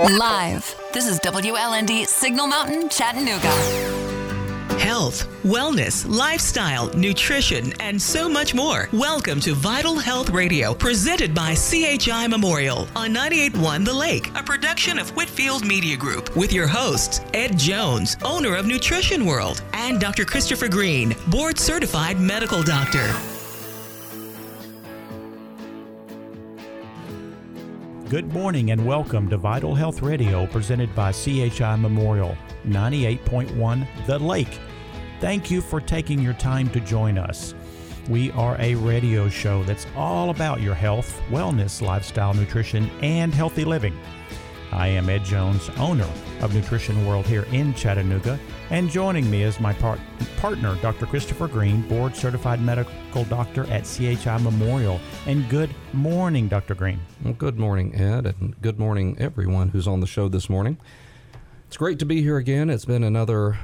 Live. This is WLND Signal Mountain, Chattanooga. Health, wellness, lifestyle, nutrition, and so much more. Welcome to Vital Health Radio, presented by CHI Memorial on 98.1 The Lake, a production of Whitfield Media Group, with your hosts, Ed Jones, owner of Nutrition World, and Dr. Christopher Green, board-certified medical doctor. Good morning and welcome to Vital Health Radio, presented by CHI Memorial, 98.1 The Lake. Thank you for taking your time to join us. We are a radio show that's all about your health, wellness, lifestyle, nutrition, and healthy living. I am Ed Jones, owner of Nutrition World here in Chattanooga, and joining me is my partner, Dr. Christopher Green, board-certified medical doctor at CHI Memorial. And good morning, Dr. Green. Well, good morning, Ed, and good morning, everyone who's on the show this morning. It's great to be here again. It's been another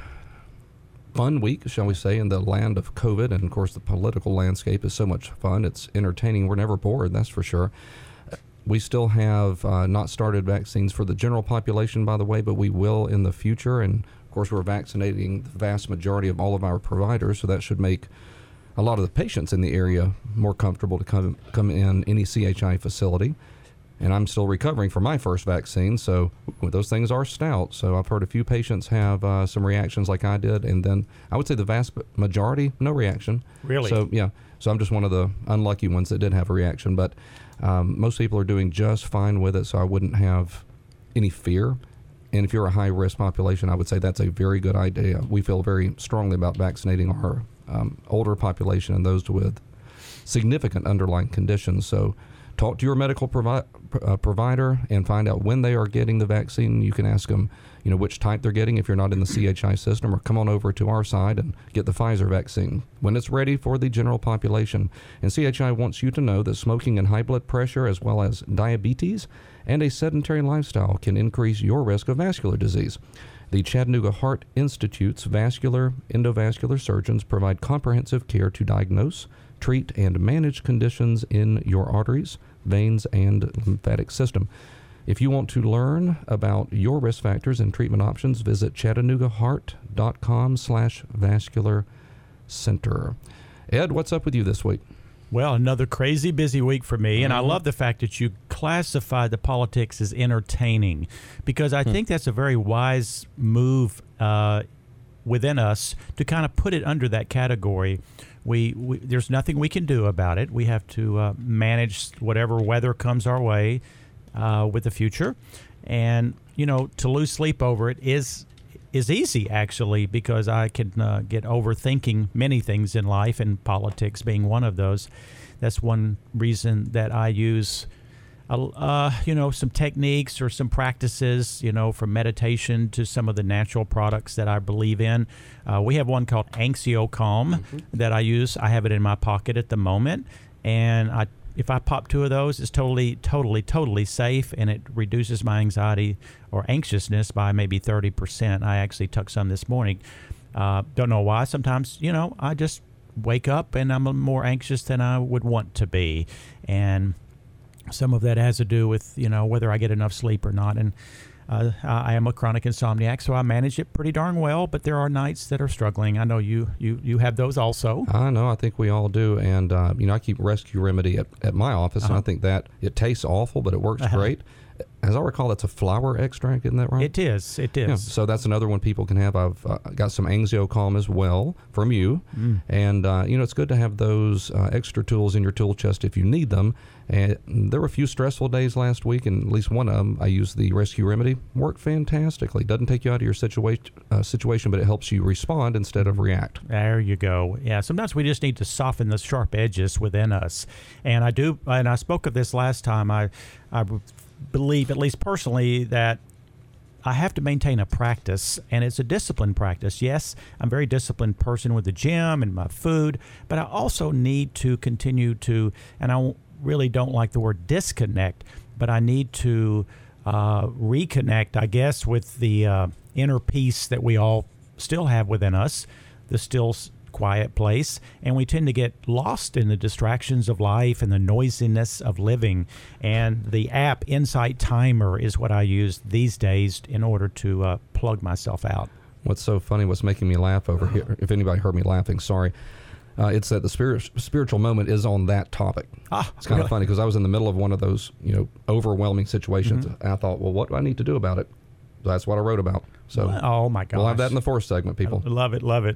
fun week, shall we say, in the land of COVID, and of course the political landscape is so much fun. It's entertaining. We're never bored, that's for sure. We still have not started vaccines for the general population, by the way, but we will in the future. And of course, we're vaccinating the vast majority of all of our providers, so that should make a lot of the patients in the area more comfortable to come in any CHI facility. And I'm still recovering from my first vaccine, so those things are stout. So I've heard a few patients have some reactions like I did, and then I would say the vast majority, no reaction. Really? So, yeah. So I'm just one of the unlucky ones that did have a reaction. But most people are doing just fine with it, so I wouldn't have any fear. And if you're a high-risk population, I would say that's a very good idea. We feel very strongly about vaccinating our older population and those with significant underlying conditions. So talk to your medical provider and find out when they are getting the vaccine. You can ask them, which type they're getting if you're not in the CHI system, or come on over to our side and get the Pfizer vaccine when it's ready for the general population. And CHI wants you to know that smoking and high blood pressure, as well as diabetes and a sedentary lifestyle, can increase your risk of vascular disease. The Chattanooga Heart Institute's vascular endovascular surgeons provide comprehensive care to diagnose, treat, and manage conditions in your arteries, veins, and lymphatic system. If you want to learn about your risk factors and treatment options, visit ChattanoogaHeart.com/vascular center. Ed, what's up with you this week? Well, another crazy busy week for me, and I love the fact that you classify the politics as entertaining, because I think that's a very wise move within us to kind of put it under that category. We there's nothing we can do about it. We have to manage whatever weather comes our way with the future, and to lose sleep over it is easy, actually, because I can get overthinking many things in life, and politics being one of those. That's one reason that I use some techniques or some practices, from meditation to some of the natural products that I believe in. We have one called Anxio Calm that I use. I have it in my pocket at the moment, and if I pop two of those, it's totally safe, and it reduces my anxiety or anxiousness by maybe 30%. I actually took some this morning. Don't know why. Sometimes, I just wake up and I'm more anxious than I would want to be. And some of that has to do with, whether I get enough sleep or not. And I am a chronic insomniac, so I manage it pretty darn well, but there are nights that are struggling. I know you have those also. I know. I think we all do. And, I keep Rescue Remedy at my office, and I think that it tastes awful, but it works great. As I recall, that's a flower extract, isn't that right? It is. Yeah, so that's another one people can have. I've got some Anxio Calm as well from you. And, it's good to have those extra tools in your tool chest if you need them. And there were a few stressful days last week, and at least one of them, I used the Rescue Remedy. Worked fantastically. Doesn't take you out of your situation, but it helps you respond instead of react. There you go. Yeah, sometimes we just need to soften the sharp edges within us. And I spoke of this last time. I believe, at least personally, that I have to maintain a practice, and it's a disciplined practice. Yes, I'm a very disciplined person with the gym and my food, but I also need to continue to, and I really don't like the word disconnect, but I need to reconnect, I guess, with the inner peace that we all still have within us, the still quiet place, and we tend to get lost in the distractions of life and the noisiness of living. And the app Insight Timer is what I use these days in order to plug myself out. What's so funny, what's making me laugh over here, if anybody heard me laughing, sorry, it's that the spiritual moment is on that topic. It's kind of funny because I was in the middle of one of those, overwhelming situations. And I thought, well, what do I need to do about it? That's what I wrote about. So, oh my gosh. We'll have that in the fourth segment, people. I love it, love it.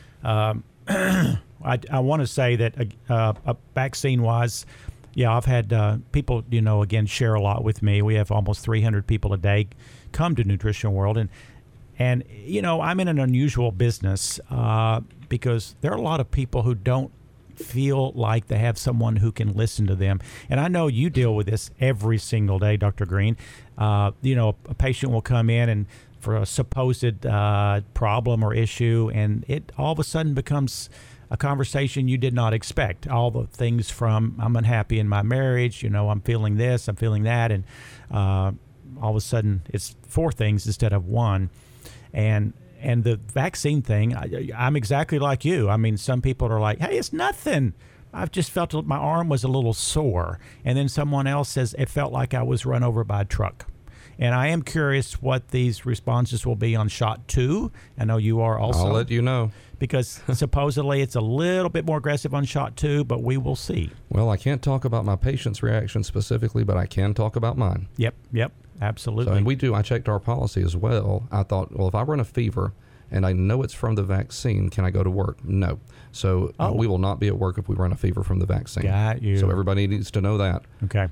I want to say that vaccine-wise, I've had people, again, share a lot with me. We have almost 300 people a day come to Nutrition World, and I'm in an unusual business because there are a lot of people who don't feel like they have someone who can listen to them. And I know you deal with this every single day, Dr. Green. A patient will come in and for a supposed problem or issue, and it all of a sudden becomes a conversation you did not expect. All the things from I'm unhappy in my marriage, I'm feeling this, I'm feeling that, and all of a sudden it's 4 things instead of 1. And the vaccine thing, I'm exactly like you. I mean, some people are like, hey, it's nothing. I've just felt my arm was a little sore. And then someone else says it felt like I was run over by a truck. And I am curious what these responses will be on shot 2. I know you are also. I'll let you know. Because supposedly it's a little bit more aggressive on shot 2, but we will see. Well, I can't talk about my patient's reaction specifically, but I can talk about mine. Yep. Absolutely. So, and I checked our policy as well. I thought, well, if I run a fever and I know it's from the vaccine, can I go to work? No. So we will not be at work if we run a fever from the vaccine. Got you. So everybody needs to know that. Okay.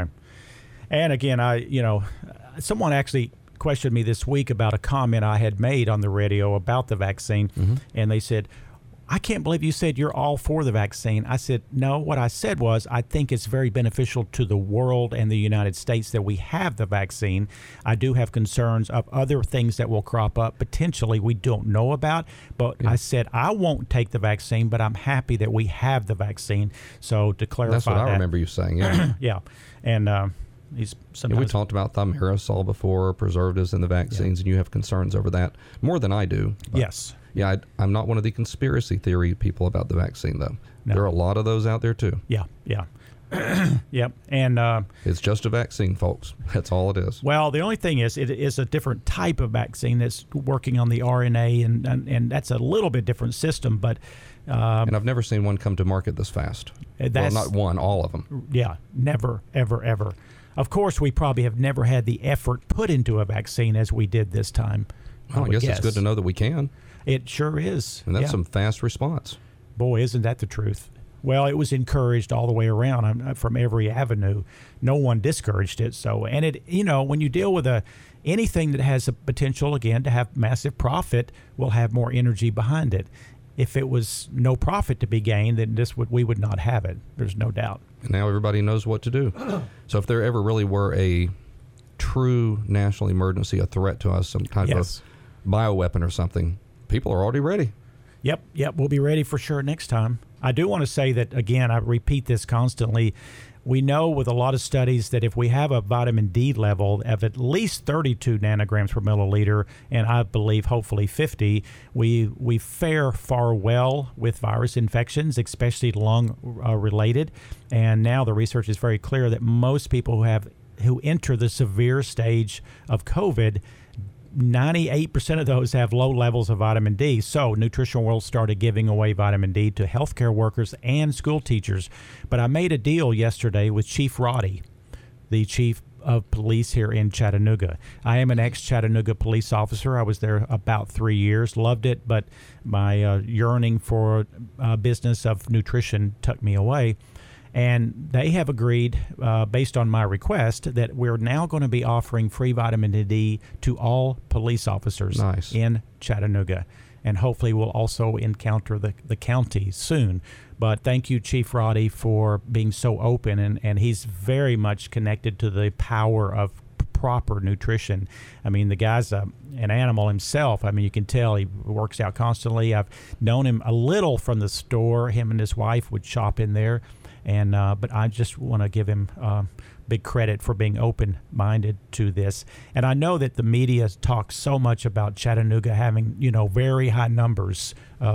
And again, someone actually questioned me this week about a comment I had made on the radio about the vaccine. Mm-hmm. And they said, I can't believe you said you're all for the vaccine. I said, no, what I said was I think it's very beneficial to the world and the United States that we have the vaccine. I do have concerns of other things that will crop up potentially we don't know about. But I said I won't take the vaccine, but I'm happy that we have the vaccine. So to clarify that's what I remember you saying, yeah. Yeah. And we talked about thimerosal before, preservatives in the vaccines, and you have concerns over that more than I do. Yes. Yeah, I'm not one of the conspiracy theory people about the vaccine, though. No. There are a lot of those out there, too. Yeah. Yep. And it's just a vaccine, folks. That's all it is. Well, the only thing is it is a different type of vaccine that's working on the RNA, and that's a little bit different system. But and I've never seen one come to market this fast. Well, not one, all of them. Yeah, never, ever, ever. Of course, we probably have never had the effort put into a vaccine as we did this time. Well, I guess it's good to know that we can. It sure is. And that's some fast response. Boy, isn't that the truth? Well, it was encouraged all the way around from every avenue. No one discouraged it. So, and it, when you deal with anything that has a potential, again, to have massive profit, will have more energy behind it. If it was no profit to be gained, then we would not have it. There's no doubt. And now everybody knows what to do. So if there ever really were a true national emergency, a threat to us, some kind of bioweapon or something, people are already ready. Yep. We'll be ready for sure next time. I do want to say that, again, I repeat this constantly. We know with a lot of studies that if we have a vitamin D level of at least 32 nanograms per milliliter, and I believe hopefully 50, we fare far well with virus infections, especially lung related. And now the research is very clear that most people who enter the severe stage of COVID, 98% of those have low levels of vitamin D. So Nutrition World started giving away vitamin D to healthcare workers and school teachers. But I made a deal yesterday with Chief Roddy, the chief of police here in Chattanooga. I am an ex-Chattanooga police officer. I was there about 3 years, loved it, but my yearning for business of nutrition took me away. And they have agreed, based on my request, that we're now going to be offering free vitamin D to all police officers in Chattanooga. And hopefully we'll also encounter the county soon. But thank you, Chief Roddy, for being so open. And he's very much connected to the power of proper nutrition. I mean, the guy's an animal himself. I mean, you can tell he works out constantly. I've known him a little from the store. Him and his wife would shop in there. And but I just want to give him big credit for being open-minded to this. And I know that the media talks so much about Chattanooga having, very high numbers of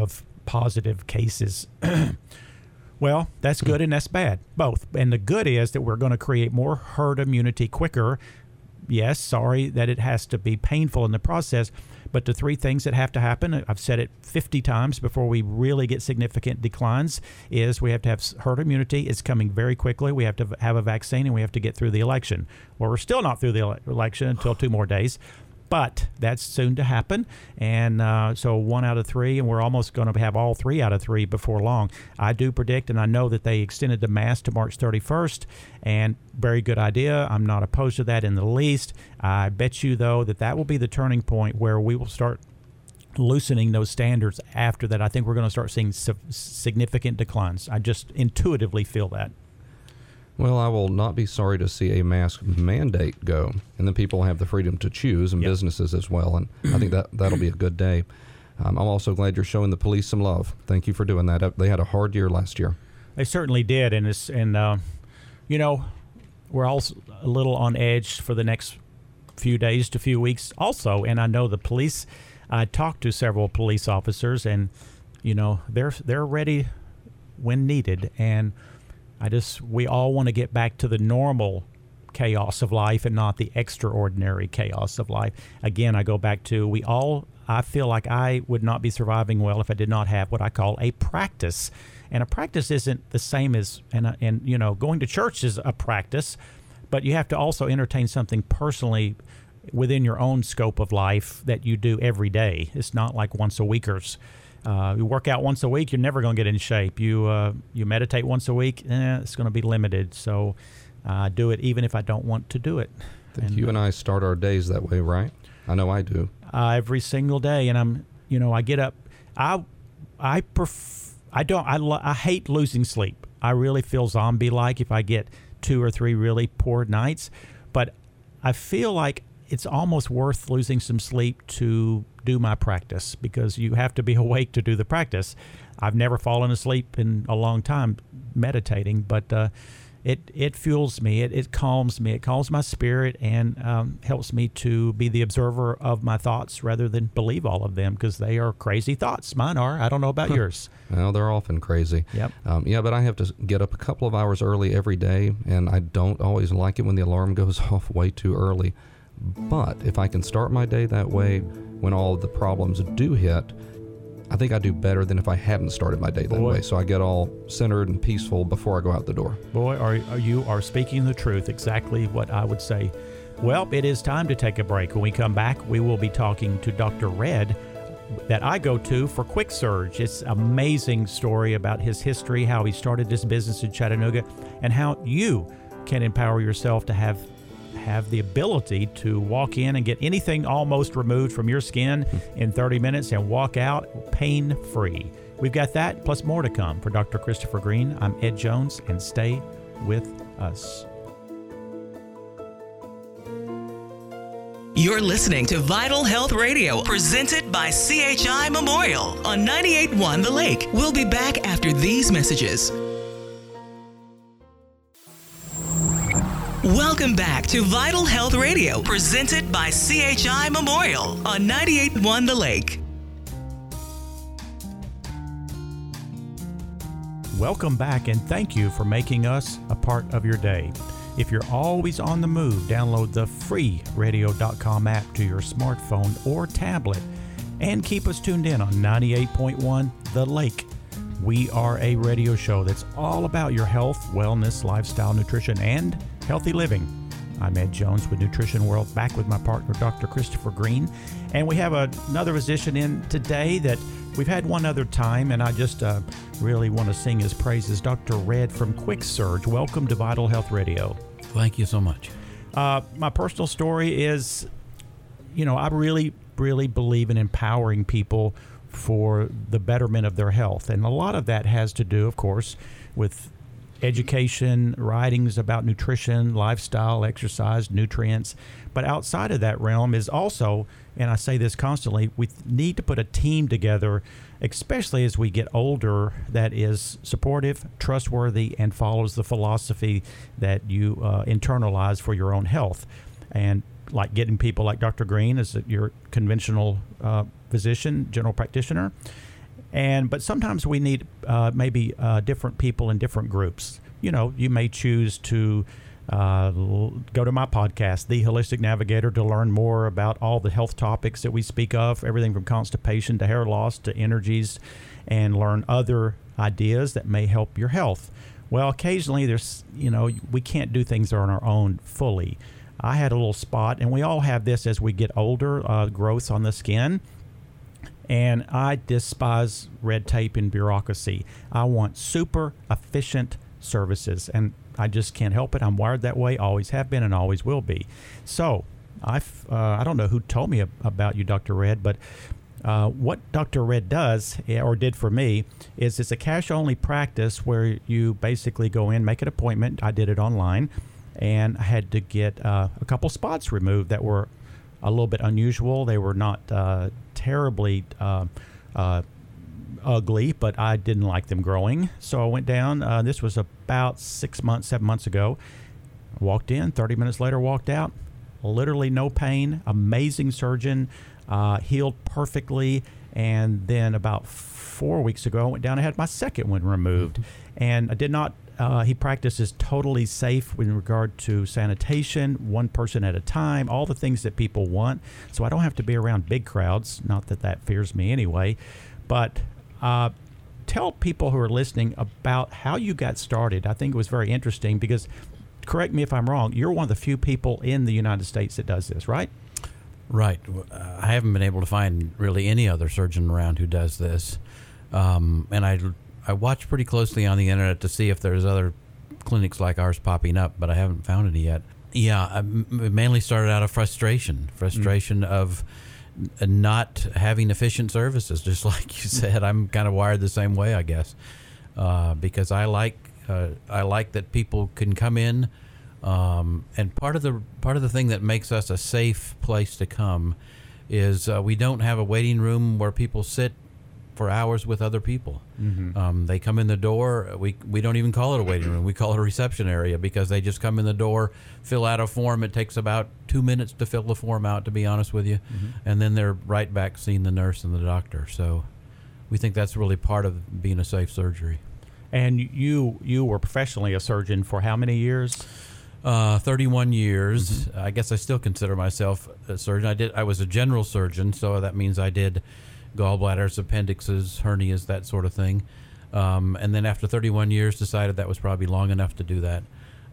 positive cases. Well, that's good and that's bad, both. And the good is that we're going to create more herd immunity quicker. Yes, sorry that it has to be painful in the process, but the three things that have to happen, I've said it 50 times before we really get significant declines, is we have to have herd immunity. It's coming very quickly. We have to have a vaccine, and we have to get through the election. Well, we're still not through the election until 2 more days. But that's soon to happen, and so 1 out of 3, and we're almost going to have all 3 out of 3 before long. I do predict, and I know that they extended the mask to March 31st, and very good idea. I'm not opposed to that in the least. I bet you, though, that will be the turning point where we will start loosening those standards after that. I think we're going to start seeing significant declines. I just intuitively feel that. Well, I will not be sorry to see a mask mandate go, and then people have the freedom to choose, and businesses as well, and I think that'll be a good day. I'm also glad you're showing the police some love. Thank you for doing that. They had a hard year last year. They certainly did, and we're all a little on edge for the next few days to few weeks also, and I know the police. I talked to several police officers, and they're ready when needed, and we all want to get back to the normal chaos of life and not the extraordinary chaos of life. Again, I go back to I feel like I would not be surviving well if I did not have what I call a practice. And a practice isn't the same as, going to church is a practice, but you have to also entertain something personally within your own scope of life that you do every day. It's not like once a weekers. You work out once a week, you're never going to get in shape. You meditate once a week, it's going to be limited. So do it even if I don't want to do it. You and I start our days that way, right? I know I do. Every single day, and I get up. I hate losing sleep. I really feel zombie-like if I get 2 or 3 really poor nights. But I feel like it's almost worth losing some sleep to do my practice, because you have to be awake to do the practice. I've never fallen asleep in a long time meditating, but it fuels me. It calms me. It calms my spirit and helps me to be the observer of my thoughts rather than believe all of them, because they are crazy thoughts. Mine are. I don't know about yours. Well, they're often crazy. Yep. But I have to get up a couple of hours early every day, and I don't always like it when the alarm goes off way too early. But if I can start my day that way when all of the problems do hit, I think I do better than if I hadn't started my day that way. So I get all centered and peaceful before I go out the door. Boy, you are speaking the truth, exactly what I would say. Well, it is time to take a break. When we come back, we will be talking to Dr. Red that I go to for Quick Surge. It's an amazing story about his history, how he started this business in Chattanooga, and how you can empower yourself to have the ability to walk in and get anything almost removed from your skin in 30 minutes and walk out pain-free. We've got that, plus more to come. For Dr. Christopher Green, I'm Ed Jones, and stay with us. You're listening to Vital Health Radio, presented by CHI Memorial on 98.1 The Lake. We'll be back after these messages. Welcome back to Vital Health Radio, presented by CHI Memorial on 98.1 The Lake. Welcome back, and thank you for making us a part of your day. If you're always on the move, download the free radio.com app to your smartphone or tablet and keep us tuned in on 98.1 The Lake. We are a radio show that's all about your health, wellness, lifestyle, nutrition, and healthy living. I'm Ed Jones with Nutrition World, back with my partner, Dr. Christopher Green. And we have another physician in today that we've had one other time, and I just really want to sing his praises. Dr. Red from Quick Surge. Welcome to Vital Health Radio. Thank you so much. My personal story is, I really, really believe in empowering people for the betterment of their health. And a lot of that has to do, of course, with education, writings about nutrition, lifestyle, exercise, nutrients. But outside of that realm is also, and I say this constantly, we need to put a team together, especially as we get older, that is supportive, trustworthy, and follows the philosophy that you internalize for your own health. And like getting people like Dr. Green as your conventional physician, general practitioner, But sometimes we need maybe different people in different groups. You may choose to go to my podcast, The Holistic Navigator, to learn more about all the health topics that we speak of, everything from constipation to hair loss to energies, and learn other ideas that may help your health. Well, occasionally we can't do things on our own fully. I had a little spot, and we all have this as we get older, growth on the skin. And I despise red tape and bureaucracy. I want super efficient services, and I just can't help it. I'm wired that way, always have been, and always will be. So I don't know who told me about you, Dr. Red, but what Dr. Red does, or did for me, is it's a cash-only practice where you basically go in, make an appointment. I did it online, and I had to get a couple spots removed that were a little bit unusual. They were not terribly ugly, but I didn't like them growing. So I went down. This was about 7 months ago. Walked in, 30 minutes later, walked out. Literally no pain. Amazing surgeon. Healed perfectly. And then about 4 weeks ago, I went down and had my second one removed. And I did not, he practices totally safe in regard to sanitation, one person at a time, all the things that people want. So I don't have to be around big crowds. Not that that fears me anyway. But tell people who are listening about how you got started. I think it was very interesting because, correct me if I'm wrong, you're one of the few people in the United States that does this, right? Right. I haven't been able to find really any other surgeon around who does this. And I watch pretty closely on the internet to see if there's other clinics like ours popping up, but I haven't found any yet. Yeah, it mainly started out of frustration of not having efficient services, just like you said. I'm kind of wired the same way, I guess, because I like that people can come in, and part of the thing that makes us a safe place to come is we don't have a waiting room where people sit for hours with other people. Mm-hmm. They come in the door. We don't even call it a waiting room. We call it a reception area because they just come in the door, fill out a form. It takes about 2 minutes to fill the form out, to be honest with you. Mm-hmm. And then they're right back seeing the nurse and the doctor. So we think that's really part of being a safe surgery. And you were professionally a surgeon for how many years? 31 years. Mm-hmm. I guess I still consider myself a surgeon. I was a general surgeon, so that means I did gallbladders, appendixes, hernias, that sort of thing. And then after 31 years, decided that was probably long enough to do that.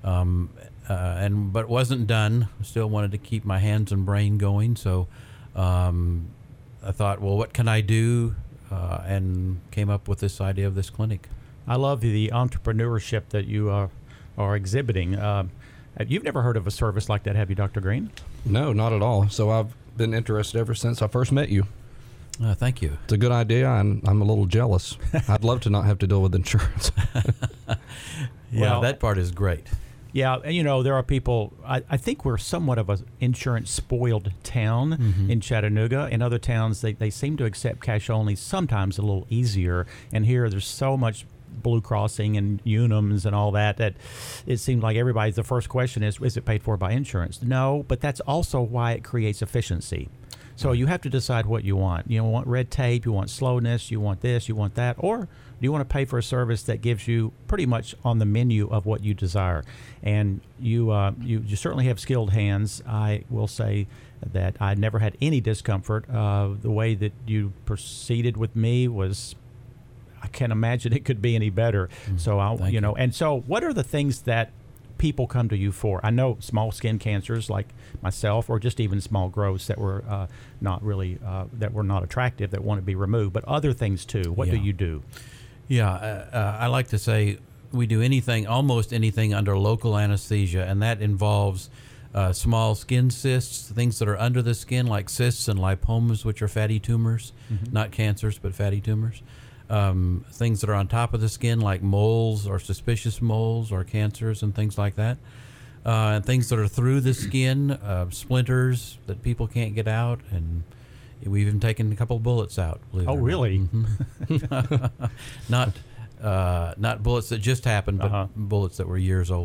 But wasn't done. Still wanted to keep my hands and brain going. So I thought, well, what can I do? And came up with this idea of this clinic. I love the entrepreneurship that you are exhibiting. You've never heard of a service like that, have you, Dr. Green? No, not at all. So I've been interested ever since I first met you. Thank you. It's a good idea, and I'm a little jealous. I'd love to not have to deal with insurance. Well, that part is great. Yeah, and there are people, I think we're somewhat of an insurance-spoiled town mm-hmm. in Chattanooga. In other towns, they seem to accept cash only, sometimes a little easier. And here, there's so much Blue Crossing and Unums and all that it seems like everybody's the first question is it paid for by insurance? No, but that's also why it creates efficiency. So you have to decide what you want. You want red tape, you want slowness, you want this, you want that, or do you want to pay for a service that gives you pretty much on the menu of what you desire? And you certainly have skilled hands. I will say that I never had any discomfort. The way that you proceeded with me was, I can't imagine it could be any better. So and so what are the things that people come to you for? I know small skin cancers like myself, or just even small growths that were not really that were not attractive, that want to be removed, but other things too. What do you do? Yeah, I like to say we do almost anything under local anesthesia, and that involves small skin cysts, things that are under the skin like cysts and lipomas, which are fatty tumors, mm-hmm. not cancers, but fatty tumors. Things that are on top of the skin like moles or suspicious moles or cancers and things like that. And things that are through the skin, splinters that people can't get out. And we've even taken a couple of bullets out. Oh, really? Mm-hmm. Not bullets that just happened, but bullets that were years old.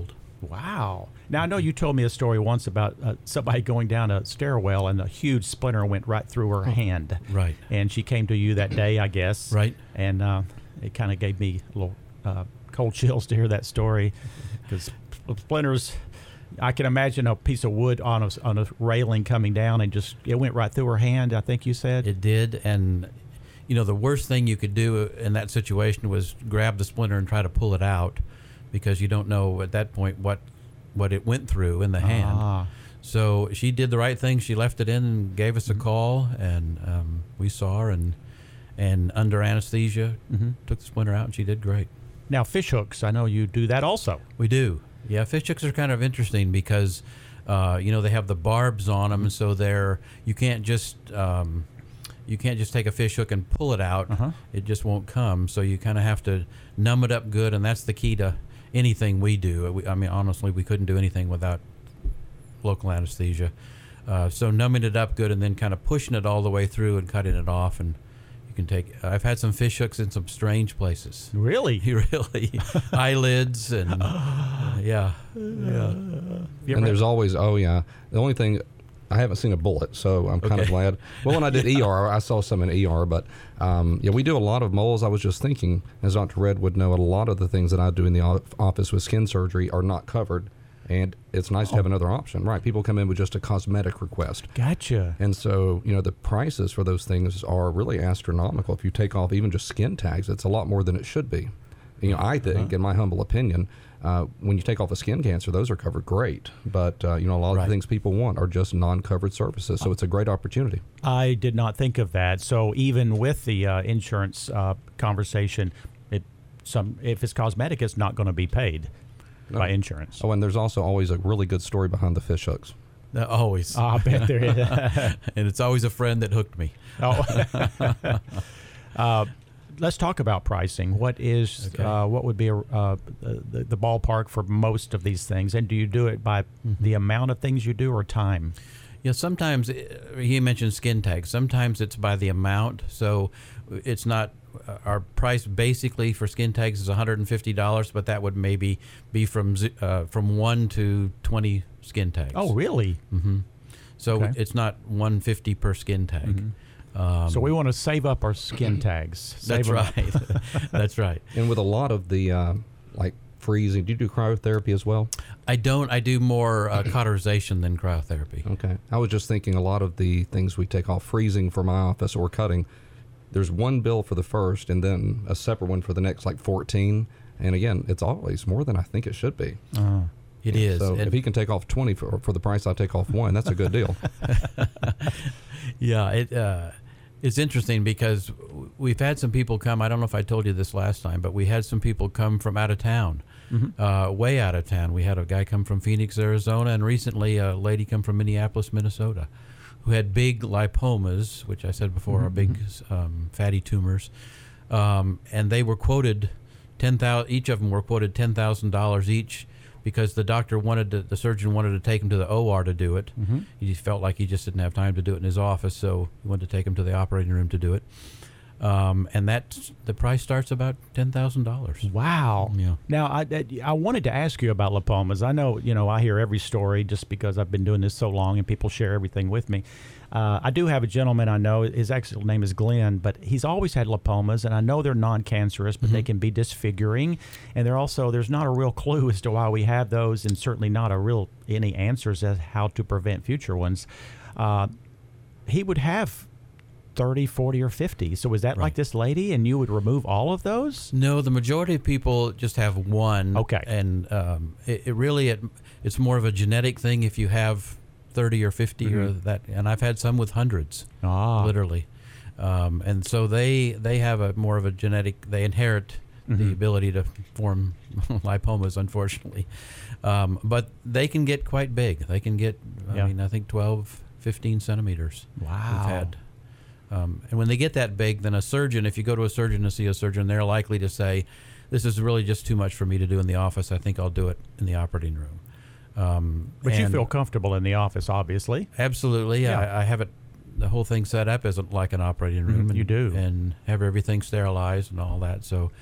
Wow. Now, I know you told me a story once about somebody going down a stairwell and a huge splinter went right through her hand. Right. And she came to you that day, I guess. Right. And it kind of gave me a little cold chills to hear that story, because splinters, I can imagine a piece of wood on a railing coming down and just, it went right through her hand, I think you said. It did. And, the worst thing you could do in that situation was grab the splinter and try to pull it out, because you don't know at that point what it went through in the hand. So she did the right thing. She left it in and gave us a call, and we saw her and under anesthesia took the splinter out, and she did great. Now, fish hooks, I know you do that also. We do. Yeah, fish hooks are kind of interesting because, they have the barbs on them, so you can't just take a fish hook and pull it out. It just won't come. So you kind of have to numb it up good, and that's the key to anything we do. Honestly, we couldn't do anything without local anesthesia. So numbing it up good and then kind of pushing it all the way through and cutting it off, and you can take. I've had some fish hooks in some strange places. Really? Really, eyelids and yeah. And there's always the only thing. I haven't seen a bullet, so I'm kind of glad. Well, when I did ER, I saw some in ER, but we do a lot of moles. I was just thinking, as Dr. Red would know, a lot of the things that I do in the office with skin surgery are not covered, and it's nice to have another option. Right? People come in with just a cosmetic request. Gotcha. And so, the prices for those things are really astronomical. If you take off even just skin tags, it's a lot more than it should be. I think, in my humble opinion, when you take off a skin cancer, those are covered great. But, a lot of the things people want are just non-covered services. So it's a great opportunity. I did not think of that. So even with the insurance conversation, if it's cosmetic, it's not going to be paid by insurance. Oh, and there's also always a really good story behind the fish hooks. Always. I bet there is. And it's always a friend that hooked me. Let's talk about pricing. What is what would be the ballpark for most of these things, and do you do it by the amount of things you do or time? Yeah, sometimes he mentioned skin tags. Sometimes it's by the amount. So it's not our price basically for skin tags is $150, but that would maybe be from 1 to 20 skin tags. Oh, really? Mm-hmm. So it's not $150 per skin tag. So we want to save up our skin tags. That's right. That's right. And with a lot of the freezing, do you do cryotherapy as well? I don't. I do more cauterization than cryotherapy. Okay. I was just thinking a lot of the things we take off freezing for my office or cutting, there's one bill for the first and then a separate one for the next 14. And again, it's always more than I think it should be. It is. So if he can take off 20 for the price I take off one, that's a good deal. Yeah, it's interesting because we've had some people come. I don't know if I told you this last time, but we had some people come from out of town, way out of town. We had a guy come from Phoenix, Arizona, and recently a lady come from Minneapolis, Minnesota, who had big lipomas, which I said before are big fatty tumors, and they were quoted $10,000. Each of them were quoted $10,000 each. Because the surgeon wanted to take him to the OR to do it. He felt like he just didn't have time to do it in his office, so he wanted to take him to the operating room to do it. And the price starts about $10,000. Wow. Yeah. Now, I wanted to ask you about lipomas. I know, I hear every story just because I've been doing this so long and people share everything with me. I do have a gentleman I know, his actual name is Glenn, but he's always had lipomas, and I know they're non-cancerous, but they can be disfiguring, and there's not a real clue as to why we have those, and certainly not any answers as how to prevent future ones. He would have 30, 40, or 50. So is that like this lady, and you would remove all of those? No, the majority of people just have one. Okay. And it's more of a genetic thing if you have 30 or 50 or that. And I've had some with hundreds, literally. And so they have more of a genetic, they inherit the ability to form lipomas, unfortunately. But they can get quite big. They can get, I think 12, 15 centimeters. Wow. We've had. And when they get that big, then a surgeon, if you go to a surgeon to see a surgeon, they're likely to say, this is really just too much for me to do in the office. I think I'll do it in the operating room. But you feel comfortable in the office, obviously. Absolutely. Yeah. I have it, the whole thing set up as like an operating room. You do. And have everything sterilized and all that. So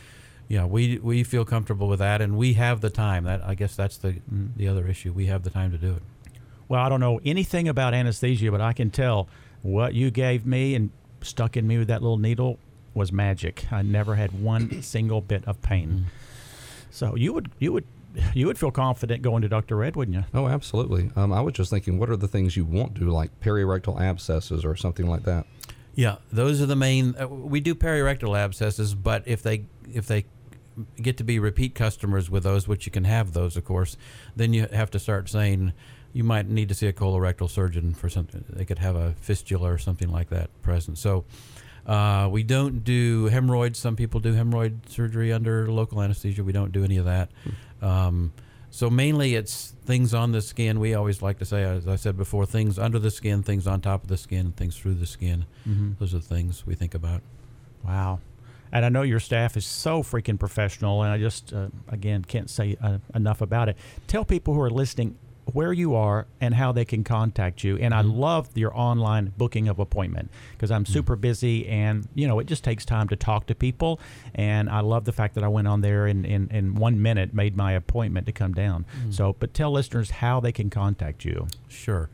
Yeah, we feel comfortable with that, and we have the time. I guess that's the other issue. We have the time to do it. Well, I don't know anything about anesthesia, but I can tell what you gave me and stuck in me with that little needle was magic. I never had one single bit of pain. So you would feel confident going to Dr. Red, wouldn't you? Oh, absolutely. I was just thinking, what are the things you won't do, like perirectal abscesses or something like that? Yeah, those are the main. We do perirectal abscesses, but if they get to be repeat customers with those, which you can have those, of course, then you have to start saying you might need to see a colorectal surgeon for something. They could have a fistula or something like that present. So we don't do hemorrhoids. Some people do hemorrhoid surgery under local anesthesia. We don't do any of that. So mainly it's things on the skin. We always like to say, as I said before, things under the skin, things on top of the skin, things through the skin. Those are the things we think about. Wow. And I know your staff is so freaking professional, and I just, again, can't say enough about it. Tell people who are listening where you are and how they can contact you. And I love your online booking of appointment because I'm super busy, and, you know, it just takes time to talk to people. And I love the fact that I went on there and in 1 minute made my appointment to come down. So, but tell listeners how they can contact you. Sure.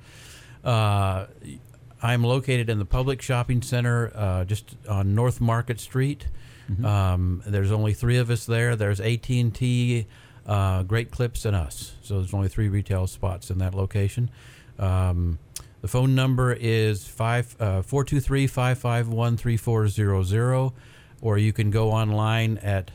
I'm located in the Public Shopping Center just on North Market Street. There's only 3 of us there. There's AT&T, Great Clips, and us. So there's only 3 retail spots in that location. The phone number is 423-551-3400, or you can go online at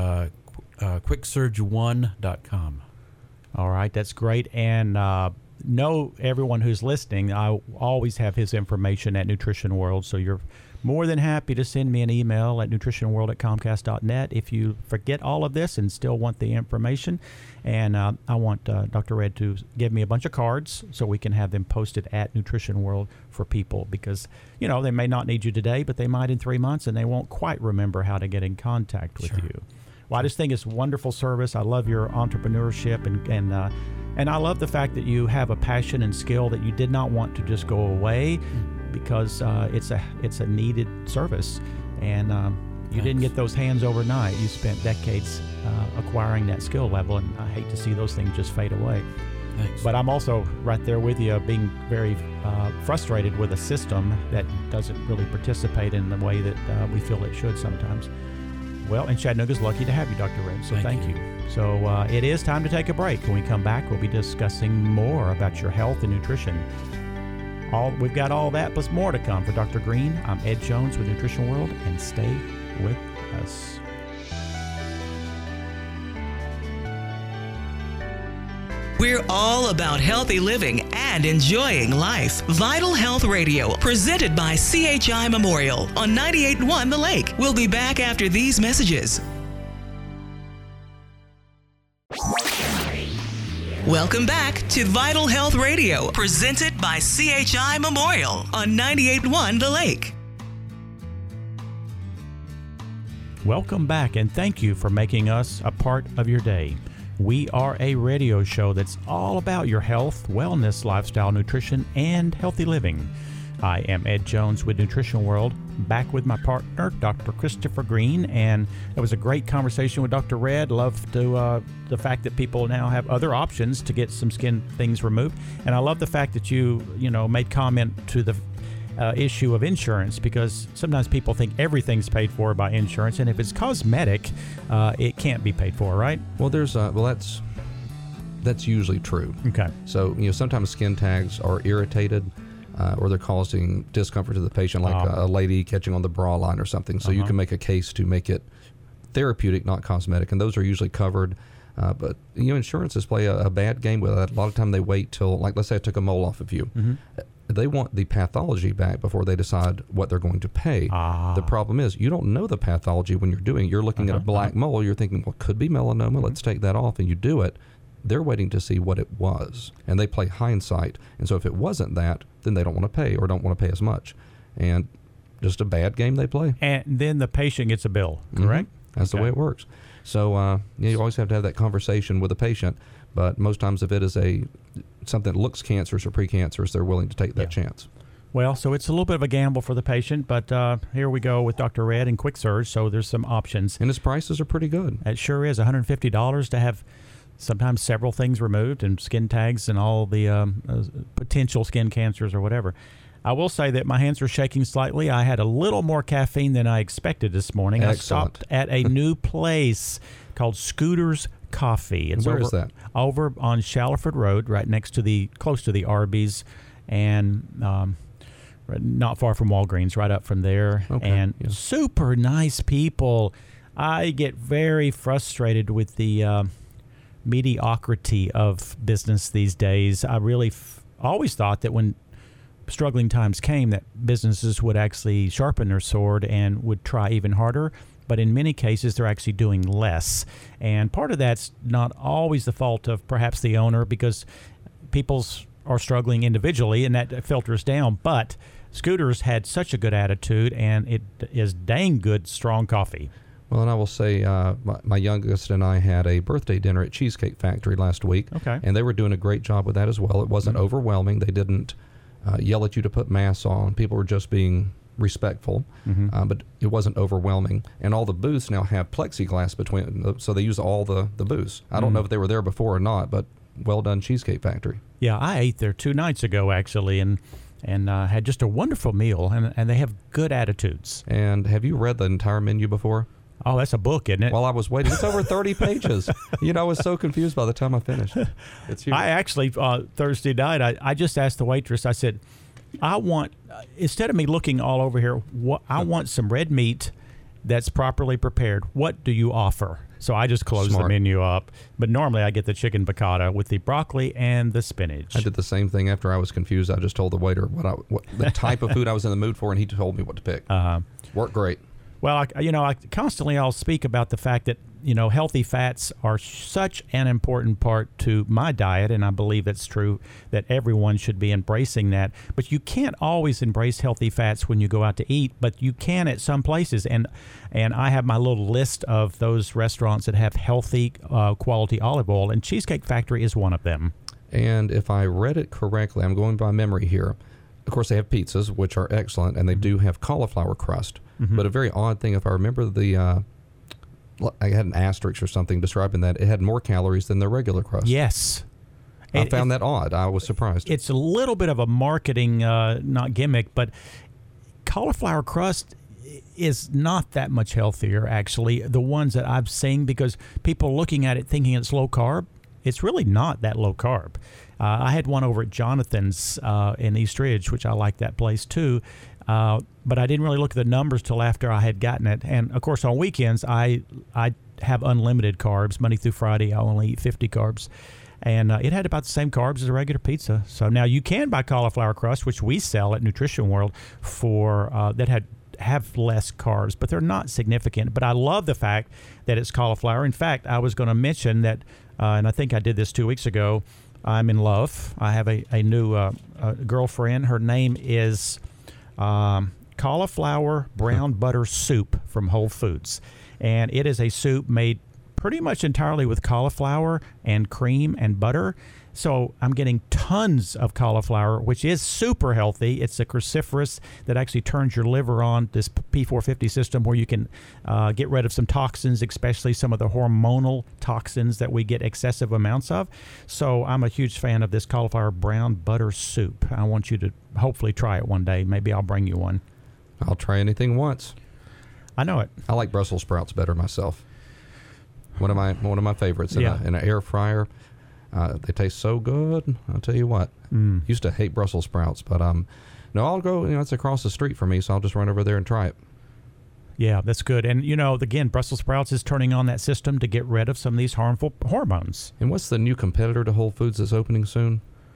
quicksurge1.com. All right, that's great. And know everyone who's listening, I always have his information at Nutrition World, so you're more than happy to send me an email at nutritionworld@comcast.net if you forget all of this and still want the information. And I want Dr. Red to give me a bunch of cards so we can have them posted at Nutrition World for people, because, you know, they may not need you today, but they might in 3 months, and they won't quite remember how to get in contact with you. Well, I just think it's wonderful service. I love your entrepreneurship, and I love the fact that you have a passion and skill that you did not want to just go away, because it's a needed service, and you didn't get those hands overnight. You spent decades acquiring that skill level, and I hate to see those things just fade away. Thanks. But I'm also right there with you, being very frustrated with a system that doesn't really participate in the way that we feel it should sometimes. Well, and Chattanooga's lucky to have you, Dr. Red, so thank you. So it is time to take a break. When we come back, we'll be discussing more about your health and nutrition. We've got all that plus more to come. For Dr. Green, I'm Ed Jones with Nutrition World, and stay with us. We're all about healthy living and enjoying life. Vital Health Radio, presented by CHI Memorial on 98.1 The Lake. We'll be back after these messages. Welcome back to Vital Health Radio, presented by CHI Memorial on 98.1 The Lake. Welcome back, and thank you for making us a part of your day. We are a radio show that's all about your health, wellness, lifestyle, nutrition, and healthy living. I am Ed Jones with Nutrition World, back with my partner, Dr. Christopher Green, and it was a great conversation with Dr. Red. Love the fact that people now have other options to get some skin things removed, and I love the fact that you made comment to the issue of insurance, because sometimes people think everything's paid for by insurance, and if it's cosmetic, it can't be paid for, right? Well, that's usually true. Okay. So, sometimes skin tags are irritated, or they're causing discomfort to the patient, like a lady catching on the bra line or something. So you can make a case to make it therapeutic, not cosmetic, and those are usually covered. But insurances play a bad game with that. A lot of time they wait till, like, let's say I took a mole off of you. They want the pathology back before they decide what they're going to pay. The problem is you don't know the pathology when you're looking at a black mole. You're thinking, well, could be melanoma. Let's take that off, and you do it. They're waiting to see what it was, and they play hindsight. And so if it wasn't that, then they don't want to pay, or don't want to pay as much. And just a bad game they play. And then the patient gets a bill, correct? That's the way it works. So you always have to have that conversation with the patient. But most times if it is something that looks cancerous or precancerous, they're willing to take that chance. Well, so it's a little bit of a gamble for the patient, but here we go with Dr. Red and Quick Surge, so there's some options. And his prices are pretty good. It sure is, $150 to have sometimes several things removed and skin tags and all the potential skin cancers or whatever. I will say that my hands are shaking slightly. I had a little more caffeine than I expected this morning. Excellent. I stopped at a new place called Scooter's Coffee. Where is that? Over on Shallowford Road, right next to close to the Arby's, and not far from Walgreens, right up from there. Okay, and yeah. super nice people. I get very frustrated with the mediocrity of business these days. I really always thought that when struggling times came that businesses would actually sharpen their sword and would try even harder. But in many cases, they're actually doing less. And part of that's not always the fault of perhaps the owner, because people are struggling individually and that filters down. But Scooter's had such a good attitude, and it is dang good, strong coffee. Well, and I will say my youngest and I had a birthday dinner at Cheesecake Factory last week. Okay. And they were doing a great job with that as well. It wasn't overwhelming. They didn't yell at you to put masks on. People were just being respectful, but it wasn't overwhelming. And all the booths now have plexiglass between, so they use all the booths. I don't know if they were there before or not, but well done, Cheesecake Factory. Yeah, I ate there 2 nights ago, actually, and had just a wonderful meal, and they have good attitudes. And have you read the entire menu before? Oh, that's a book, isn't it? While I was waiting, it's over 30 pages. I was so confused by the time I finished. It's huge. I actually, Thursday night, I just asked the waitress, I said, I want, instead of me looking all over here, I want some red meat that's properly prepared. What do you offer? So I just closed the menu up. But normally I get the chicken piccata with the broccoli and the spinach. I did the same thing after I was confused. I just told the waiter what the type of food I was in the mood for, and he told me what to pick. Worked great. Well, I constantly I'll speak about the fact that, healthy fats are such an important part to my diet, and I believe it's true that everyone should be embracing that. But you can't always embrace healthy fats when you go out to eat, but you can at some places. And I have my little list of those restaurants that have healthy, quality olive oil, and Cheesecake Factory is one of them. And if I read it correctly, I'm going by memory here. Of course, they have pizzas, which are excellent, and they do have cauliflower crust. But a very odd thing, if I remember I had an asterisk or something describing that, it had more calories than their regular crust. Yes. I found that odd. I was surprised. It's a little bit of a marketing, not gimmick, but cauliflower crust is not that much healthier, actually. The ones that I've seen, because people looking at it thinking it's low carb, it's really not that low carb. I had one over at Jonathan's in East Ridge, which I like that place too. But I didn't really look at the numbers till after I had gotten it. And, of course, on weekends, I have unlimited carbs. Monday through Friday, I only eat 50 carbs. And it had about the same carbs as a regular pizza. So now you can buy cauliflower crust, which we sell at Nutrition World, for that have less carbs, but they're not significant. But I love the fact that it's cauliflower. In fact, I was going to mention that, and I think I did this 2 weeks ago, I'm in love. I have a new girlfriend. Her name is cauliflower brown butter soup from Whole Foods. And it is a soup made pretty much entirely with cauliflower and cream and butter. So I'm getting tons of cauliflower, which is super healthy. It's a cruciferous that actually turns your liver on, this P450 system, where you can get rid of some toxins, especially some of the hormonal toxins that we get excessive amounts of. So I'm a huge fan of this cauliflower brown butter soup. I want you to hopefully try it one day. Maybe I'll bring you one. I'll try anything once. I know it. I like Brussels sprouts better myself. One of my favorites in an air fryer. They taste so good. I'll tell you what. Used to hate Brussels sprouts, but no, I'll go. It's across the street from me, so I'll just run over there and try it. Yeah, that's good. And again, Brussels sprouts is turning on that system to get rid of some of these harmful hormones. And what's the new competitor to Whole Foods that's opening soon?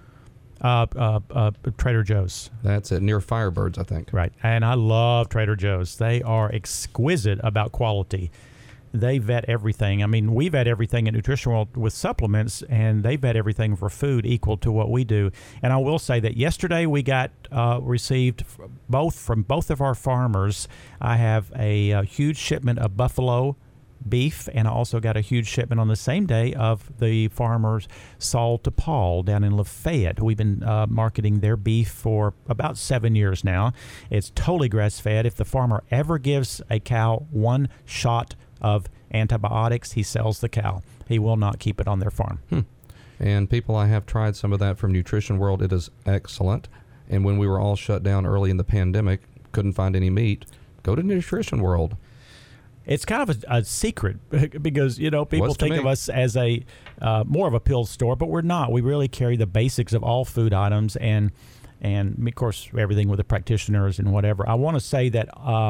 Trader Joe's. That's it, near Firebirds, I think. Right. And I love Trader Joe's. They are exquisite about quality. They vet everything. I mean, we vet everything at Nutrition World with supplements, and they vet everything for food equal to what we do. And I will say that yesterday we got received from both of our farmers. I have a huge shipment of buffalo beef, and I also got a huge shipment on the same day of the farmer's Saul to Paul down in Lafayette. We've been marketing their beef for about 7 years now. It's totally grass-fed. If the farmer ever gives a cow one shot of antibiotics, he sells the cow. He will not keep it on their farm. And people, I have tried some of that from Nutrition World. It is excellent. And when we were all shut down early in the pandemic, couldn't find any meat, go to Nutrition World. It's kind of a secret because, people think of us as a more of a pill store, but we're not. We really carry the basics of all food items and of course, everything with the practitioners and whatever. I want to say that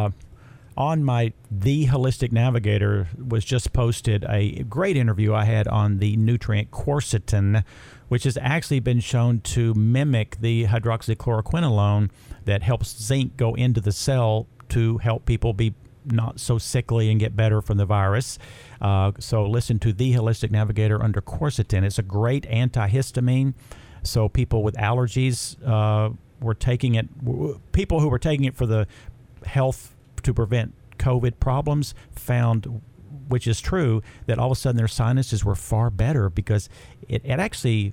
on my The Holistic Navigator was just posted a great interview I had on the nutrient quercetin, which has actually been shown to mimic the hydroxychloroquinolone that helps zinc go into the cell to help people be not so sickly and get better from the virus. So listen to The Holistic Navigator under quercetin. It's a great antihistamine. So people with allergies were taking it. People who were taking it for the health to prevent COVID problems found, which is true, that all of a sudden their sinuses were far better because it actually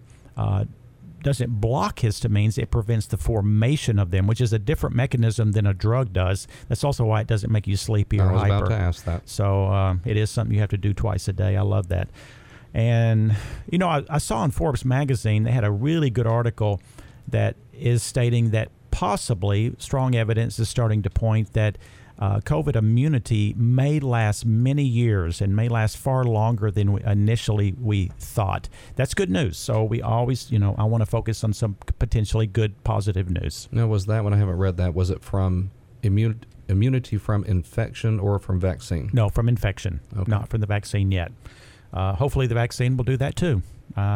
doesn't block histamines. It prevents the formation of them, which is a different mechanism than a drug does. That's also why it doesn't make you sleepy or hyper. I was about to ask that. So it is something you have to do twice a day. I love that. And, I saw in Forbes magazine, they had a really good article that is stating that possibly strong evidence is starting to point that COVID immunity may last many years and may last far longer than initially we thought. That's good news. So we always, I want to focus on some potentially good positive news. Now, was that when I haven't read that? Was it from immunity from infection or from vaccine? No, from infection, not from the vaccine yet. Hopefully the vaccine will do that too.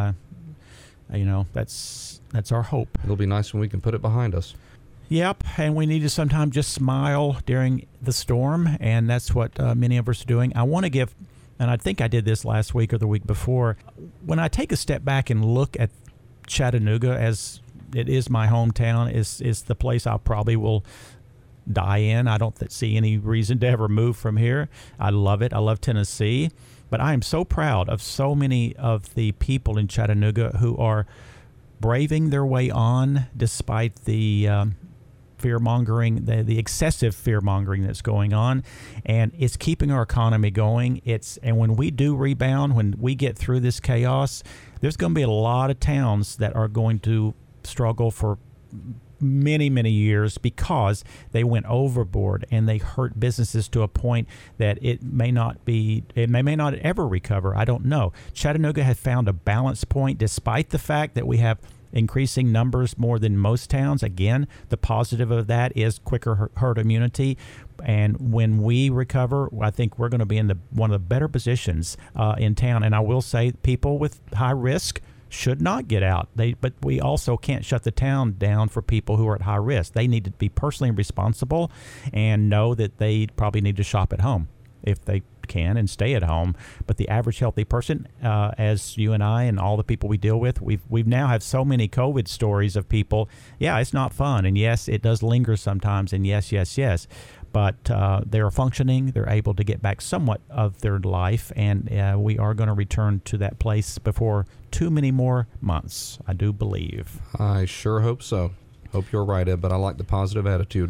That's our hope. It'll be nice when we can put it behind us. Yep, and we need to sometimes just smile during the storm, and that's what many of us are doing. I want to give, and I think I did this last week or the week before, when I take a step back and look at Chattanooga, as it is my hometown, is the place I probably will die in. I don't see any reason to ever move from here. I love it. I love Tennessee, but I am so proud of so many of the people in Chattanooga who are braving their way on despite the fear-mongering, the excessive fear-mongering that's going on, and it's keeping our economy going. And when we do rebound, when we get through this chaos, there's going to be a lot of towns that are going to struggle for many, many years because they went overboard and they hurt businesses to a point that it may not ever recover. I don't know. Chattanooga has found a balance point despite the fact that we have increasing numbers more than most towns. Again, the positive of that is quicker herd immunity. And when we recover, I think we're going to be in one of the better positions in town. And I will say people with high risk should not get out. But we also can't shut the town down for people who are at high risk. They need to be personally responsible and know that they probably need to shop at home if they can and stay at home. But the average healthy person, as you and I and all the people we deal with, we've now have so many COVID stories of people. Yeah, it's not fun, and yes, it does linger sometimes, and yes, but they're functioning. They're able to get back somewhat of their life, and we are going to return to that place before too many more months, I do believe. I sure hope so. Hope you're right, Ed, but I like the positive attitude.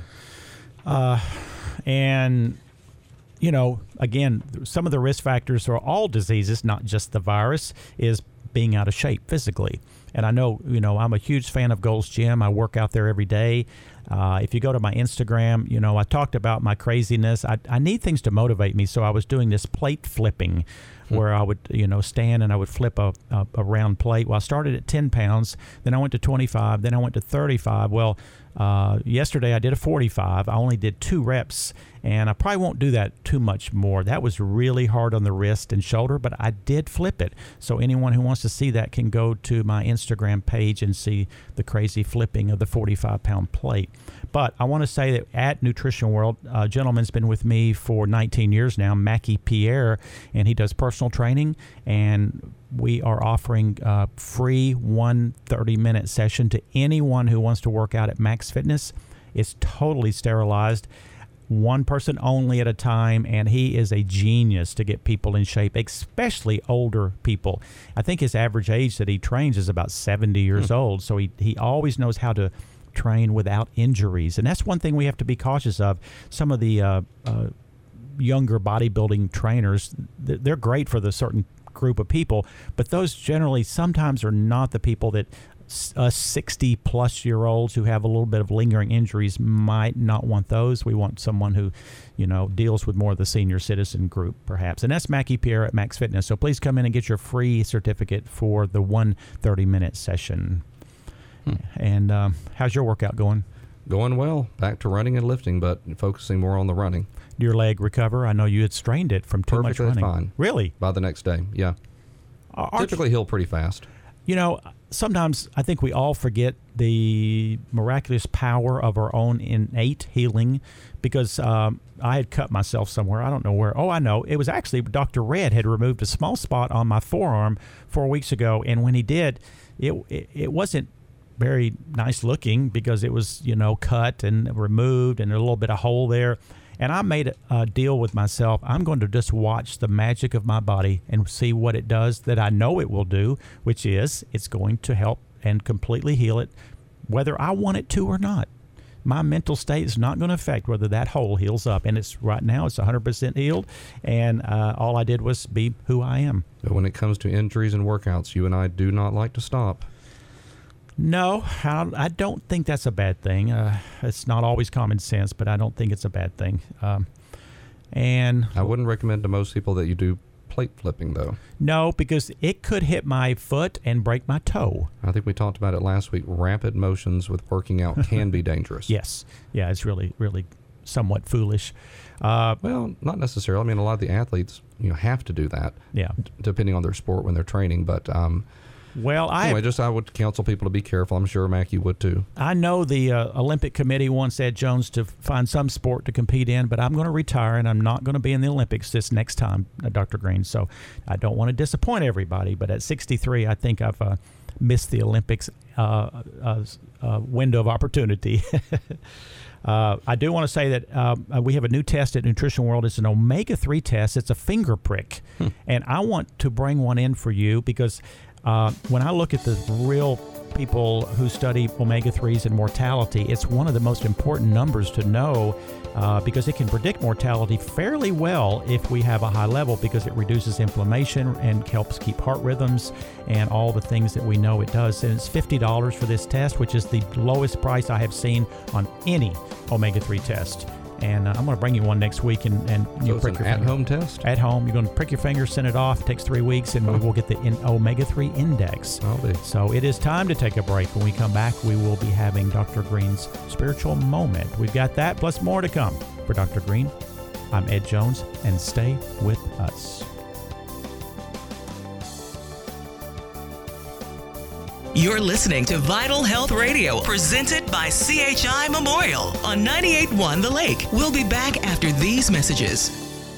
And again, some of the risk factors for all diseases, not just the virus, is being out of shape physically. And I know, I'm a huge fan of Gold's Gym. I work out there every day. If you go to my Instagram, I talked about my craziness. I need things to motivate me. So I was doing this plate flipping where I would, stand and I would flip a round plate. Well, I started at 10 pounds, then I went to 25, then I went to 35. Well, yesterday I did a 45. I only did 2 reps, and I probably won't do that too much more. That was really hard on the wrist and shoulder, but I did flip it. So anyone who wants to see that can go to my Instagram page and see the crazy flipping of the 45-pound plate. But I want to say that at Nutrition World, a gentleman's been with me for 19 years now, Mackie Pierre, and he does personal training, and we are offering a free 30-minute session to anyone who wants to work out at Max Fitness. It's totally sterilized. one person only at a time, and he is a genius to get people in shape, especially older people. I think his average age that he trains is about 70 years old, so he always knows how to train without injuries, and that's one thing we have to be cautious of. Some of the younger bodybuilding trainers, they're great for the certain group of people, but those generally sometimes are not the people that us 60-plus-year-olds who have a little bit of lingering injuries might not want those. We want someone who, deals with more of the senior citizen group, perhaps. And that's Mackie Pierre at Max Fitness. So please come in and get your free certificate for the 1 30-minute session. And how's your workout going? Going well. Back to running and lifting, but focusing more on the running. Your leg recover? I know you had strained it from too much running. Perfectly fine. Really? By the next day, yeah. Typically heal pretty fast. Sometimes I think we all forget the miraculous power of our own innate healing, because I had cut myself somewhere. I don't know where. Oh, I know. It was actually Dr. Red had removed a small spot on my forearm 4 weeks ago, and when he did, it wasn't very nice looking because it was, cut and removed and a little bit of hole there. And I made a deal with myself. I'm going to just watch the magic of my body and see what it does that I know it will do, which is it's going to help and completely heal it, whether I want it to or not. My mental state is not going to affect whether that hole heals up. And right now it's 100% healed. And all I did was be who I am. So when it comes to injuries and workouts, you and I do not like to stop. No, I don't think that's a bad thing. It's not always common sense, but I don't think it's a bad thing. And I wouldn't recommend to most people that you do plate flipping, though. No, because it could hit my foot and break my toe. I think we talked about it last week. Rapid motions with working out can be dangerous. Yes. Yeah, it's really, really somewhat foolish. Well, not necessarily. I mean, a lot of the athletes, have to do that. Yeah. Depending on their sport when they're training, but I would counsel people to be careful. I'm sure Mackie would too. I know the Olympic Committee wants Ed Jones to find some sport to compete in, but I'm going to retire and I'm not going to be in the Olympics this next time, Dr. Green. So I don't want to disappoint everybody, but at 63, I think I've missed the Olympics window of opportunity. I do want to say that we have a new test at Nutrition World. It's an omega-3 test. It's a finger prick. And I want to bring one in for you because when I look at the real people who study omega-3s and mortality, it's one of the most important numbers to know because it can predict mortality fairly well if we have a high level, because it reduces inflammation and helps keep heart rhythms and all the things that we know it does. And it's $50 for this test, which is the lowest price I have seen on any omega-3 test. And I'm going to bring you one next week, and you prick your at-home test? At home. You're going to prick your finger, send it off. It takes 3 weeks, and we will get the omega-3 index. I'll be. So it is time to take a break. When we come back, we will be having Dr. Green's spiritual moment. We've got that, plus more to come. For Dr. Green, I'm Ed Jones, and stay with us. You're listening to Vital Health Radio, presented by CHI Memorial on 98.1 The Lake. We'll be back after these messages.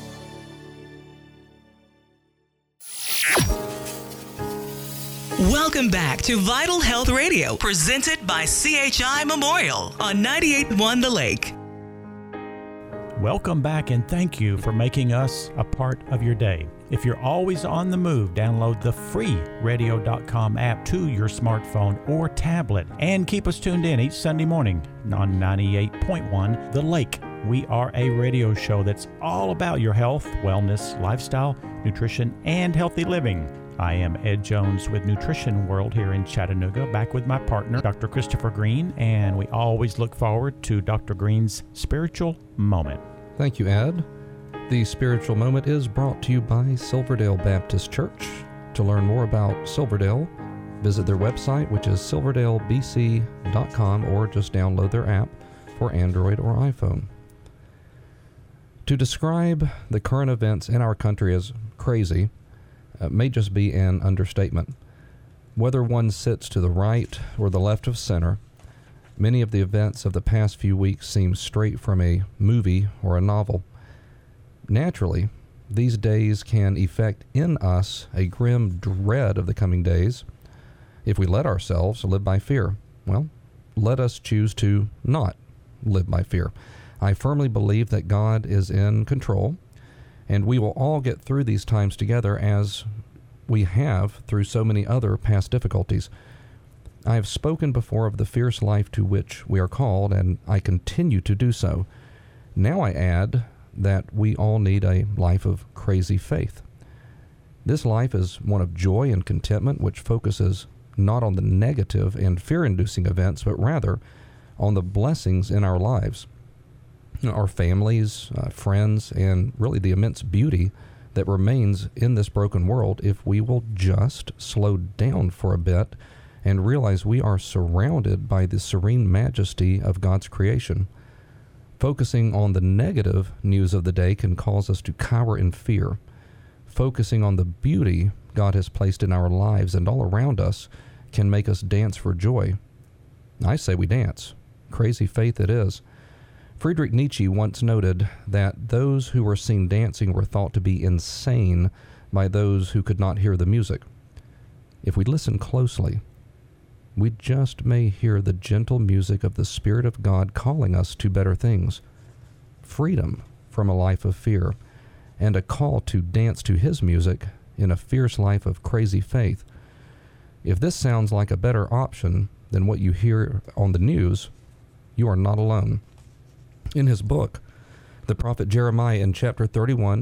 Welcome back to Vital Health Radio, presented by CHI Memorial on 98.1 The Lake. Welcome back, and thank you for making us a part of your day. If you're always on the move, download the free radio.com app to your smartphone or tablet, and keep us tuned in each Sunday morning on 98.1 The Lake. We are a radio show that's all about your health, wellness, lifestyle, nutrition, and healthy living. I am Ed Jones with Nutrition World here in Chattanooga, back with my partner, Dr. Christopher Green, and we always look forward to Dr. Green's spiritual moment. Thank you, Ed. The Spiritual Moment is brought to you by Silverdale Baptist Church. To learn more about Silverdale, visit their website, which is silverdalebc.com, or just download their app for Android or iPhone. To describe the current events in our country as crazy may just be an understatement. Whether one sits to the right or the left of center, many of the events of the past few weeks seem straight from a movie or a novel. Naturally, these days can effect in us a grim dread of the coming days. If we let ourselves live by fear, well, let us choose to not live by fear. I firmly believe that God is in control, and we will all get through these times together as we have through so many other past difficulties. I have spoken before of the fierce life to which we are called, and I continue to do so. Now I add that we all need a life of crazy faith. This life is one of joy and contentment, which focuses not on the negative and fear-inducing events, but rather on the blessings in our lives, our families, friends, and really the immense beauty that remains in this broken world if we will just slow down for a bit and realize we are surrounded by the serene majesty of God's creation. Focusing on the negative news of the day can cause us to cower in fear. Focusing on the beauty God has placed in our lives and all around us can make us dance for joy. I say we dance. Crazy faith it is. Friedrich Nietzsche once noted that those who were seen dancing were thought to be insane by those who could not hear the music. If we listen closely, we just may hear the gentle music of the Spirit of God calling us to better things, freedom from a life of fear, and a call to dance to His music in a fierce life of crazy faith. If this sounds like a better option than what you hear on the news, you are not alone. In his book, the prophet Jeremiah in chapter 31,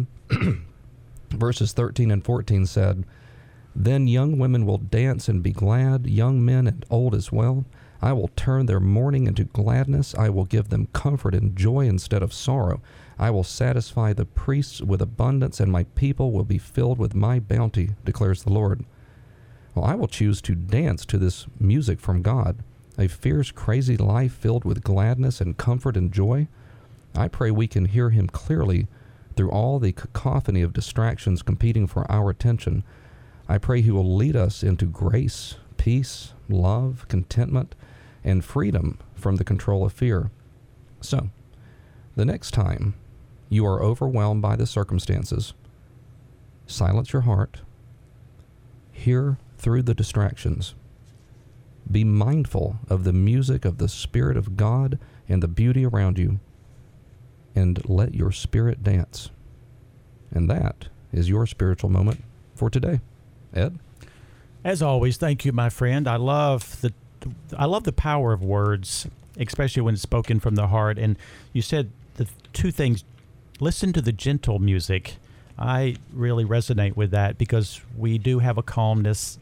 verses 13 and 14 said, "Then young women will dance and be glad, young men and old as well. I will turn their mourning into gladness. I will give them comfort and joy instead of sorrow. I will satisfy the priests with abundance, and my people will be filled with my bounty, declares the Lord." Well, I will choose to dance to this music from God, a fierce, crazy life filled with gladness and comfort and joy. I pray we can hear Him clearly through all the cacophony of distractions competing for our attention. I pray He will lead us into grace, peace, love, contentment, and freedom from the control of fear. So, the next time you are overwhelmed by the circumstances, silence your heart, hear through the distractions. Be mindful of the music of the Spirit of God and the beauty around you, and let your spirit dance. And that is your spiritual moment for today. Ed? As always, thank you, my friend. I love the power of words, especially when spoken from the heart. And you said the two things: listen to the gentle music. I really resonate with that because we do have a calmness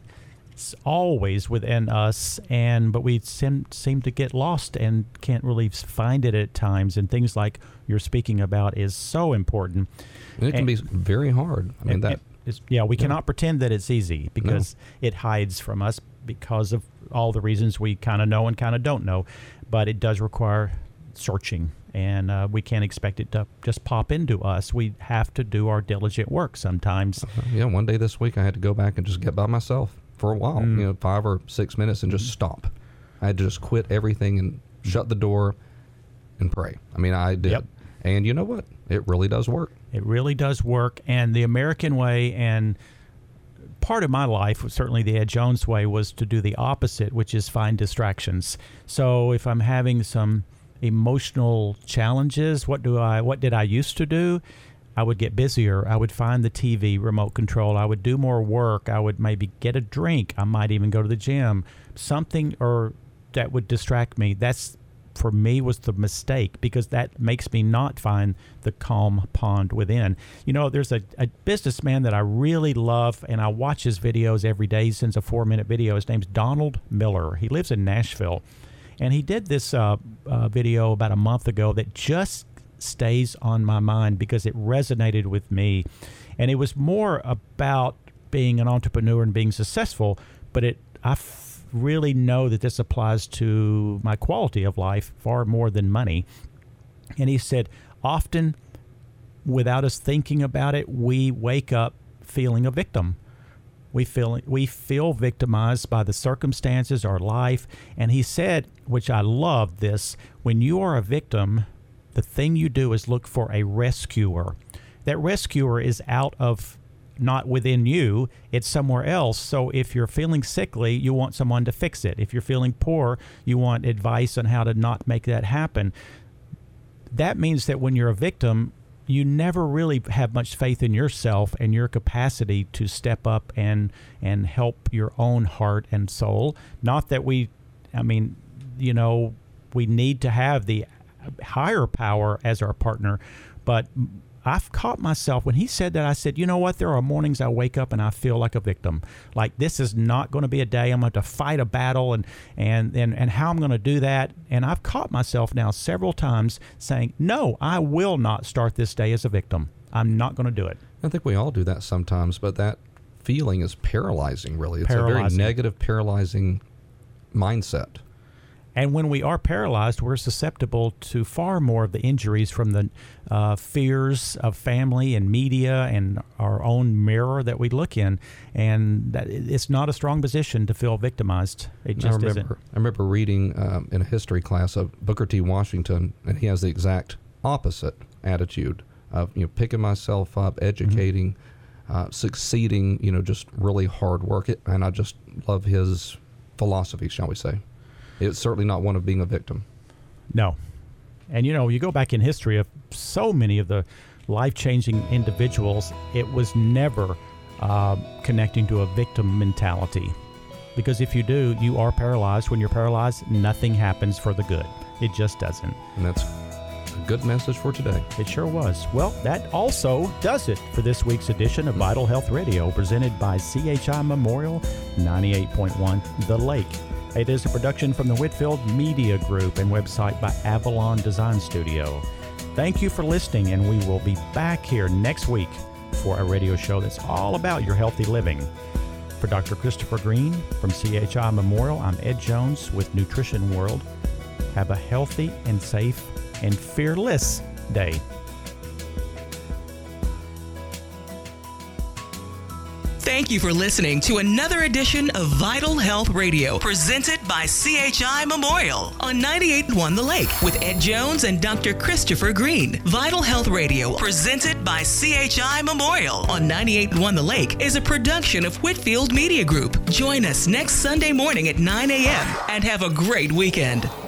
always within us, but we seem to get lost and can't really find it at times. And things like you're speaking about is so important. And it can be very hard. I mean, we cannot pretend that it's easy because it hides from us because of all the reasons we kind of know and kind of don't know. But it does require searching, and we can't expect it to just pop into us. We have to do our diligent work sometimes. One day this week I had to go back and just get by myself for a while, 5 or 6 minutes, and just stop. I had to just quit everything and shut the door and pray. I mean, I did. Yep. And you know what? It really does work. It really does work. And the American way, and part of my life, certainly the Ed Jones way, was to do the opposite, which is find distractions. So if I'm having some emotional challenges, what did I used to do? I would get busier. I would find the TV remote control. I would do more work. I would maybe get a drink. I might even go to the gym. Something that would distract me. That's, for me, was the mistake, because that makes me not find the calm pond within. You know, there's a businessman that I really love, and I watch his videos every day. He sends a 4-minute video. His name's Donald Miller. He lives in Nashville. And he did this video about a month ago that just stays on my mind because it resonated with me. And it was more about being an entrepreneur and being successful, but I really know that this applies to my quality of life far more than money. And he said, often, without us thinking about it, we wake up feeling a victim. We feel victimized by the circumstances, our life. And he said, which I love this, when you are a victim, the thing you do is look for a rescuer. That rescuer is not within you, it's somewhere else. So if you're feeling sickly, you want someone to fix it. If you're feeling poor, you want advice on how to not make that happen. that means that when you're a victim, you never really have much faith in yourself and your capacity to step up and help your own heart and soul. Not that we need to have the higher power as our partner, but I've caught myself when he said that. I said, you know what? There are mornings I wake up and I feel like a victim. Like, this is not going to be a day I'm going to fight a battle and how I'm going to do that. And I've caught myself now several times saying, no, I will not start this day as a victim. I'm not going to do it. I think we all do that sometimes, but that feeling is paralyzing, really. It's a very negative, paralyzing mindset. And when we are paralyzed, we're susceptible to far more of the injuries from the fears of family and media and our own mirror that we look in. And that it's not a strong position to feel victimized. It just isn't. I remember reading in a history class of Booker T. Washington, and he has the exact opposite attitude of picking myself up, educating, succeeding, just really hard work. And I just love his philosophy, shall we say. It's certainly not one of being a victim. No. And, you go back in history of so many of the life-changing individuals, it was never connecting to a victim mentality. Because if you do, you are paralyzed. When you're paralyzed, nothing happens for the good. It just doesn't. And that's a good message for today. It sure was. Well, that also does it for this week's edition of Vital Health Radio, presented by CHI Memorial 98.1 The Lake. It is a production from the Whitfield Media Group and website by Avalon Design Studio. Thank you for listening, and we will be back here next week for a radio show that's all about your healthy living. For Dr. Christopher Green from CHI Memorial, I'm Ed Jones with Nutrition World. Have a healthy and safe and fearless day. Thank you for listening to another edition of Vital Health Radio, presented by CHI Memorial on 98.1 The Lake with Ed Jones and Dr. Christopher Green. Vital Health Radio, presented by CHI Memorial on 98.1 The Lake, is a production of Whitfield Media Group. Join us next Sunday morning at 9 a.m. and have a great weekend.